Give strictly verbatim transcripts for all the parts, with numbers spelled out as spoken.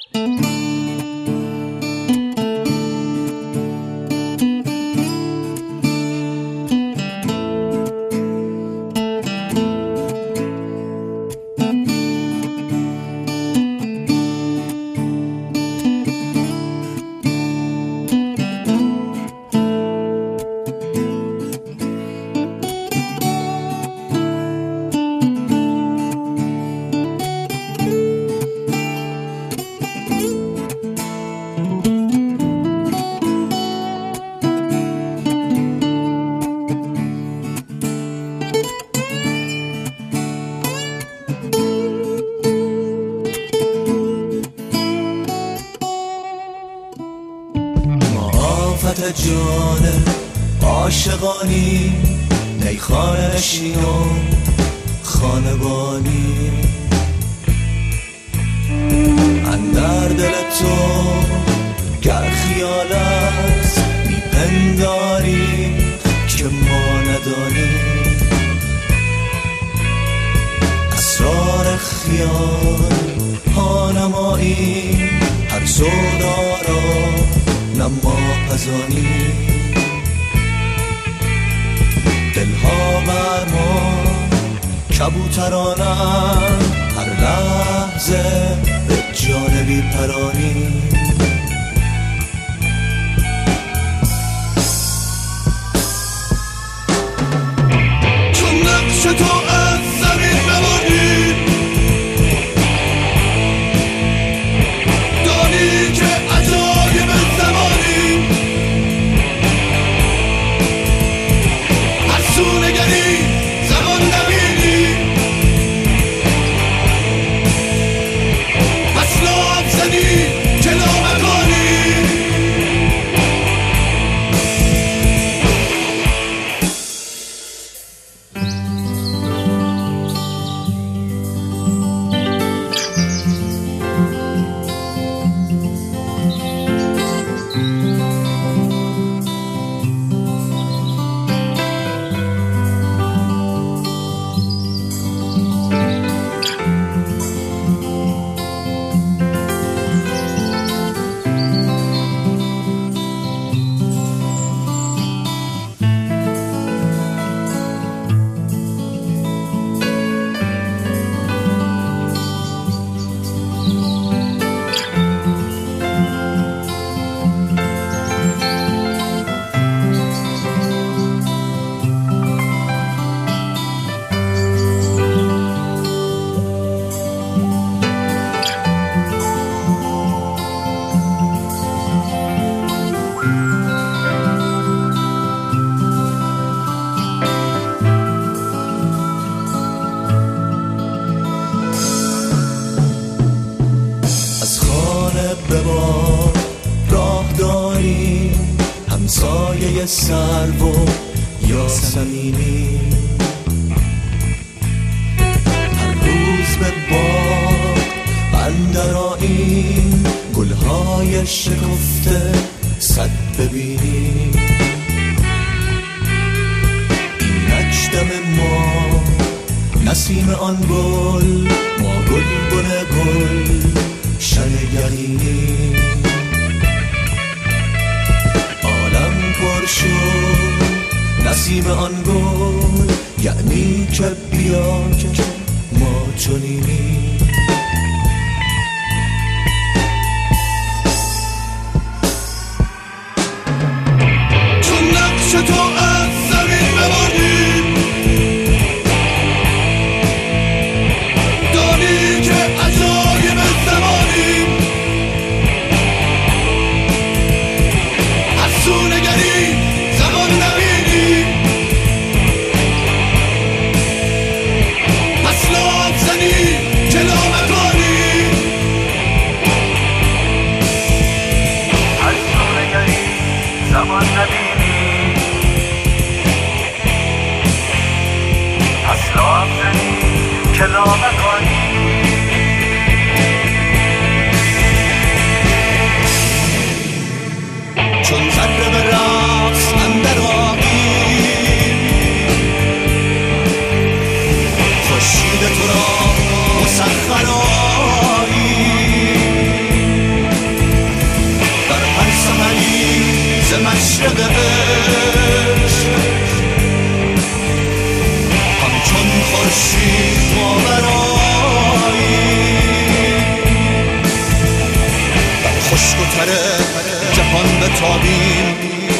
جان عاشقانی نی خانه نشین و خانبانی اندر دل تو گر خیالت میپنداری که ما ندانیم اسرار خیال پانمایی هر سودا را نما پزانی دلها بر ما کبوترانم هر لحظه به جانبی پرانی چون نقش تو از زمین ببردی دانی که عجایب زمانی هر سو نگری زمان نبینی پس لاب زنی جلو مکانی همسایه سرو و یاسمینی هر روز به باغ اندر آییم گلهای شکفته صد ببینی اینک دم ما نسیم آن گل ما گل بن گل شن یقینی نسیم آن گل یعنی که بیا که ما چنینی چون نقش تو از زمین ببردی دانی که عجایب زمانی هر سو نگری زمان نبینی پس لاب زنی جلو مکانی هر سو نگری زمان نبینی پس لاب زنی جلو مکانی چون ذره به رقص اندر آییم خورشید تو را مسخر آییم آفتابیم،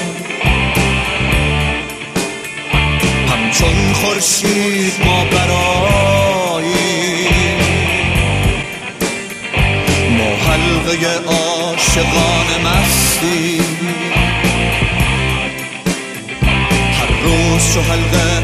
همچون خورشید ما براییم. ما حلقه عاشقان مستیم، هر روز چو حلقه